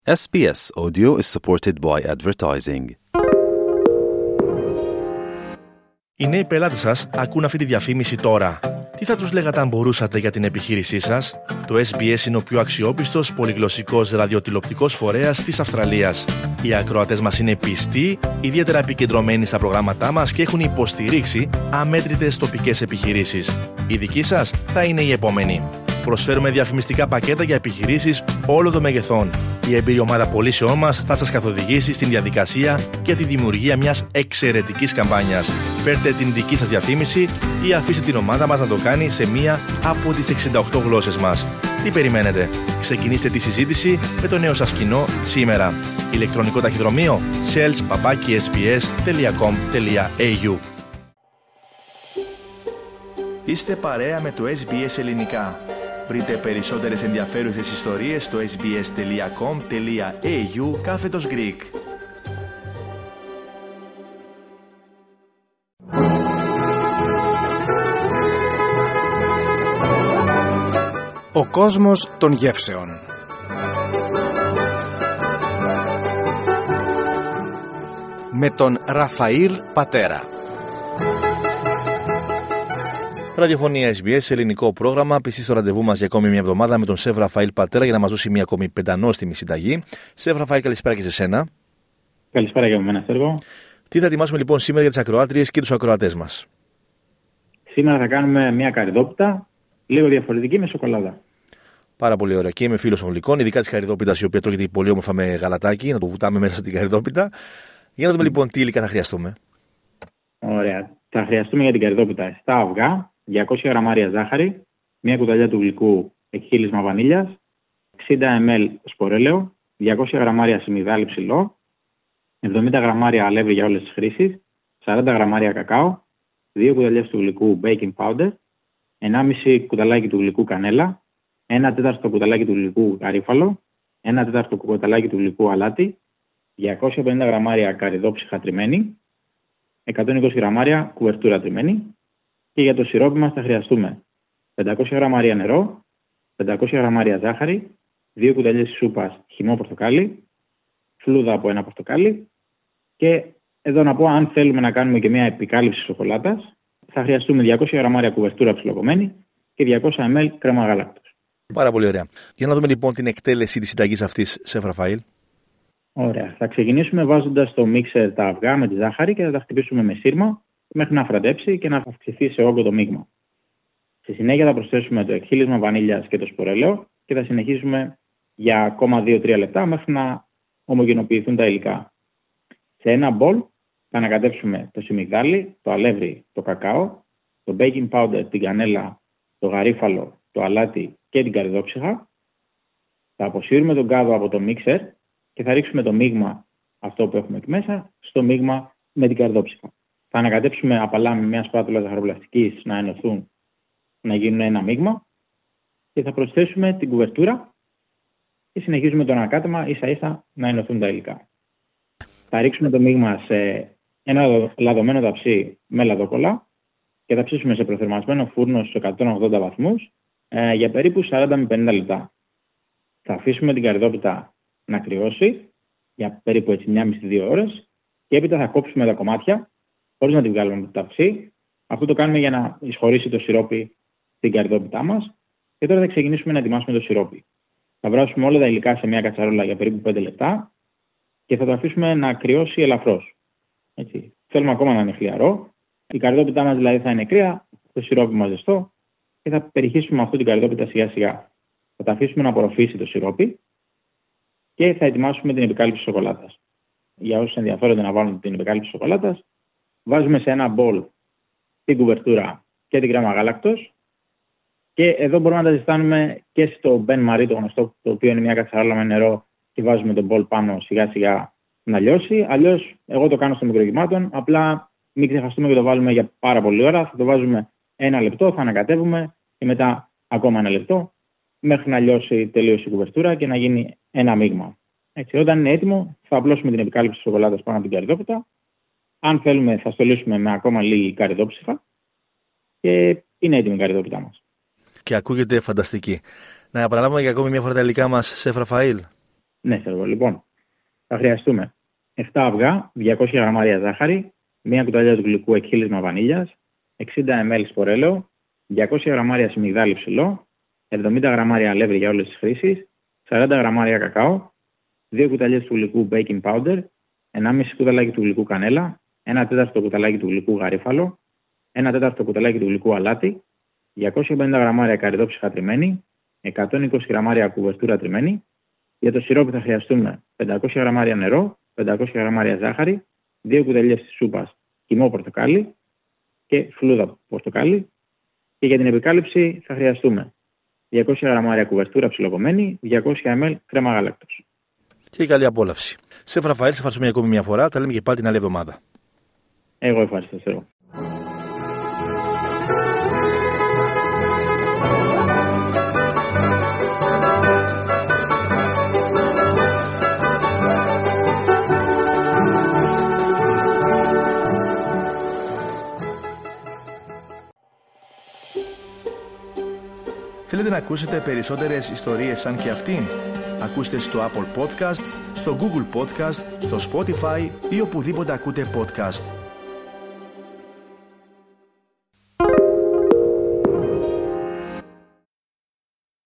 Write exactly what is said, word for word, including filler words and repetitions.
ες μπι ες Audio is supported by advertising. Οι νέοι πελάτες σας ακούν αυτή τη διαφήμιση τώρα. Τι θα τους λέγατε αν μπορούσατε για την επιχείρησή σας? Το ες μπι ες είναι ο πιο αξιόπιστος πολυγλωσσικός ραδιοτηλεοπτικός φορέας της Αυστραλίας. Οι ακροατές μας είναι πιστοί, ιδιαίτερα επικεντρωμένοι στα προγράμματά μας και έχουν υποστηρίξει αμέτρητες τοπικές επιχειρήσεις. Η δική σας θα είναι η επόμενη. Προσφέρουμε διαφημιστικά πακέτα για επιχειρήσεις όλων των μεγεθών. Η εμπειρή ομάδα πωλήσεών μας θα σας καθοδηγήσει στην διαδικασία για τη δημιουργία μιας εξαιρετικής καμπάνιας. Φέρτε την δική σας διαφήμιση ή αφήστε την ομάδα μας να το κάνει σε μία από τις εξήντα οκτώ γλώσσες μας. Τι περιμένετε? Ξεκινήστε τη συζήτηση με το νέο σας κοινό σήμερα. Ηλεκτρονικό ταχυδρομείο sales παπάκι ες μπι ες τελεία κομ τελεία έι γιου. Είστε παρέα με το ες μπι ες Ελληνικά. Βρείτε περισσότερες ενδιαφέρουσες ιστορίες στο sbs.com.au κάθετος Greek. Ο κόσμος των γεύσεων. Με τον Ραφαήλ Πατέρα. Ραδιοφωνία ες μπι ες, ελληνικό πρόγραμμα. Πιστή στο ραντεβού μας για ακόμη μια εβδομάδα με τον Σεφ Ραφαήλ Πατέρα για να μας δώσει μια ακόμη πεντανόστιμη συνταγή. Σεφ Ραφαήλ, καλησπέρα και σε σένα. Καλησπέρα για μένα, Σέργο. Τι θα ετοιμάσουμε λοιπόν σήμερα για τις ακροάτριες και τους ακροατές μας? Σήμερα θα κάνουμε μια καρυδόπιτα, λίγο διαφορετική, με σοκολάτα. Πάρα πολύ ωραία. Και είμαι φίλος των γλυκών, ειδικά της καρυδόπιτας, η οποία τρώγεται πολύ όμορφα με γαλατάκι, να το βουτάμε μέσα στην καρυδόπιτα. Για να δούμε λοιπόν τι υλικά θα χρειαστούμε. Ωραία. Θα χρειαστούμε για την καρυδόπιτα επτά αυγά, διακόσια γραμμάρια ζάχαρη, μια κουταλιά του γλυκού εκχύλισμα βανίλιας, εξήντα μιλιλίτρα σπορέλαιο, διακόσια γραμμάρια σιμιδάλη ψηλό, εβδομήντα γραμμάρια αλεύρι για όλες τις χρήσεις, σαράντα γραμμάρια κακάο, δύο κουταλιές του γλυκού baking powder, ενάμιση κουταλάκι του γλυκού κανέλα, ένα τέταρτο κουταλάκι του γλυκού γαρίφαλο, ένα τέταρτο κουταλάκι του γλυκού αλάτι, διακόσια πενήντα γραμμάρια καρυδόψυχα τριμμένη, εκατόν είκοσι γραμμάρια κουβερτούρα τριμμένη. Και για το σιρόπι μας θα χρειαστούμε πεντακόσια γραμμάρια νερό, πεντακόσια γραμμάρια ζάχαρη, δύο κουταλιές σούπας χυμό πορτοκάλι, φλούδα από ένα πορτοκάλι και εδώ να πω, αν θέλουμε να κάνουμε και μια επικάλυψη σοκολάτας, θα χρειαστούμε διακόσια γραμμάρια κουβερτούρα ψιλοκομμένη και διακόσια μιλιλίτρα κρέμα γάλακτος. Πάρα πολύ ωραία. Για να δούμε λοιπόν την εκτέλεση της συνταγής αυτής, Σεφ Ραφαήλ. Ωραία. Θα ξεκινήσουμε βάζοντας στο μίξερ τα αυγά με τη ζάχαρη και θα τα χτυπήσουμε με σύρμα μέχρι να φραντέψει και να αυξηθεί σε όγκο το μείγμα. Στη συνέχεια θα προσθέσουμε το εκχύλισμα βανίλιας και το σπορέλαιο και θα συνεχίσουμε για ακόμα δύο με τρία λεπτά μέχρι να ομογενοποιηθούν τα υλικά. Σε ένα μπολ θα ανακατέψουμε το σιμιγδάλι, το αλεύρι, το κακάο, το baking powder, την κανέλα, το γαρίφαλο, το αλάτι και την καρυδόψυχα. Θα αποσύρουμε τον κάδο από το μίξερ και θα ρίξουμε το μείγμα, αυτό που έχουμε εκεί μέσα, στο μείγμα με την καρυδόψυχα. Θα ανακατέψουμε απαλά με μια σπάτουλα ζαχαροπλαστικής να ενωθούν, να γίνουν ένα μείγμα και θα προσθέσουμε την κουβερτούρα και συνεχίζουμε το ανακάτεμα ίσα ίσα να ενωθούν τα υλικά. Θα ρίξουμε το μείγμα σε ένα λαδωμένο ταψί με λαδόκολλα και θα ψήσουμε σε προθερμασμένο φούρνο στους εκατόν ογδόντα βαθμούς ε, για περίπου σαράντα με πενήντα λεπτά. Θα αφήσουμε την καρυδόπιτα να κρυώσει για περίπου έτσι μία και μισή με δύο ώρες και έπειτα θα κόψουμε τα κομμάτια χωρίς να την βγάλουμε από το ταψί. Αυτό το κάνουμε για να εισχωρήσει το σιρόπι στην καρυδόπιτά μας. Και τώρα θα ξεκινήσουμε να ετοιμάσουμε το σιρόπι. Θα βράσουμε όλα τα υλικά σε μια κατσαρόλα για περίπου πέντε λεπτά και θα το αφήσουμε να κρυώσει ελαφρώς. Έτσι. Θέλουμε ακόμα να είναι χλιαρό. Η καρυδόπιτά μας δηλαδή θα είναι κρύα, το σιρόπι μας ζεστό και θα περιχύσουμε αυτή την καρυδόπιτα σιγά σιγά. Θα τα αφήσουμε να απορροφήσει το σιρόπι και θα ετοιμάσουμε την επικάλυψη σοκολάτας. Για όσους ενδιαφέρονται να βάλουν την επικάλυψη σοκολάτας, βάζουμε σε ένα μπολ την κουβερτούρα και την κρέμα γάλακτος και εδώ μπορούμε να τα ζεστάνουμε και στο μπεν μαρί, το γνωστό, το οποίο είναι μια κατσαρόλα με νερό και βάζουμε τον μπολ πάνω σιγά σιγά να λιώσει. Αλλιώς εγώ το κάνω στο μικροκυμάτων, απλά μην ξεχαστούμε και το βάλουμε για πάρα πολλή ώρα. Θα το βάζουμε ένα λεπτό, θα ανακατεύουμε και μετά ακόμα ένα λεπτό μέχρι να λιώσει τελείως η κουβερτούρα και να γίνει ένα μείγμα. Έτσι, όταν είναι έτοιμο θα απλώσουμε την επικάλυψη της σοκολάτας πάνω από την καρυδόπιτα. Αν θέλουμε θα στολίσουμε με ακόμα λίγη καρυδόψυχα και είναι έτοιμη η καρυδόπιτά μας. Και ακούγεται φανταστική. Να επαναλάβουμε για ακόμη μια φορά τα υλικά μας, Σεφ Ραφαήλ. Ναι, Σέργο. Λοιπόν, θα χρειαστούμε επτά αυγά, διακόσια γραμμάρια ζάχαρη, μία κουταλιά του γλυκού εκχύλισμα βανίλιας, εξήντα μιλιλίτρα σπορέλαιο, διακόσια γραμμάρια σμιγδάλι ψηλό, εβδομήντα γραμμάρια αλεύρι για όλες τις χρήσεις, σαράντα γραμμάρια κακάο, δύο κουταλιές του γλυκού baking powder, ενάμιση κουταλάκι του γλυκού κανέλα, ένα τέταρτο κουταλάκι του γλυκού γαρίφαλο, ένα τέταρτο κουταλάκι του γλυκού αλάτι, διακόσια πενήντα γραμμάρια καρυδόψυχα τριμμένη, εκατόν είκοσι γραμμάρια κουβερτούρα τριμμένη. Για το σιρόπι θα χρειαστούμε πεντακόσια γραμμάρια νερό, πεντακόσια γραμμάρια ζάχαρη, δύο κουταλιές της σούπας κιμό πορτοκάλι και φλούδα πορτοκάλι. Και για την επικάλυψη θα χρειαστούμε διακόσια γραμμάρια κουβερτούρα ψιλοκομμένη, διακόσια μιλιλίτρα κρέμα γάλακτος. Και καλή απόλαυση. Σε Ραφαήλ, σε ευχαριστούμε ακόμη μια φορά. Τα λέμε και πάλι την άλλη εβδομάδα. Εγώ ευχαριστώ. Σέργο. Θέλετε να ακούσετε περισσότερες ιστορίες σαν και αυτήν? Ακούστε στο Apple Podcast, στο Google Podcast, στο Spotify ή οπουδήποτε ακούτε podcast.